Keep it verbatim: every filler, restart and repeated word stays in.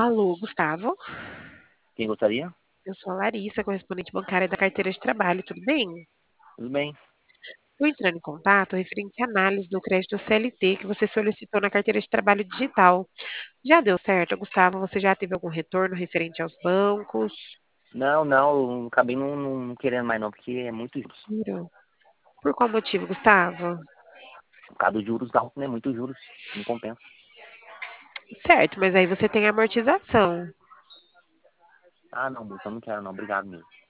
Alô, Gustavo? Quem gostaria? Eu sou a Larissa, correspondente bancária da carteira de trabalho, tudo bem? Tudo bem. Estou entrando em contato referente à análise do crédito C L T que você solicitou na carteira de trabalho digital. Já deu certo, Gustavo? Você já teve algum retorno referente aos bancos? Não, não, eu acabei não, não querendo mais não, porque é muito juros. Juro. Por qual motivo, Gustavo? Por causa dos juros altos, né? Muitos juros. Não compensa. Certo, mas aí você tem amortização. Ah, não, moça, eu não quero não. Obrigado mesmo.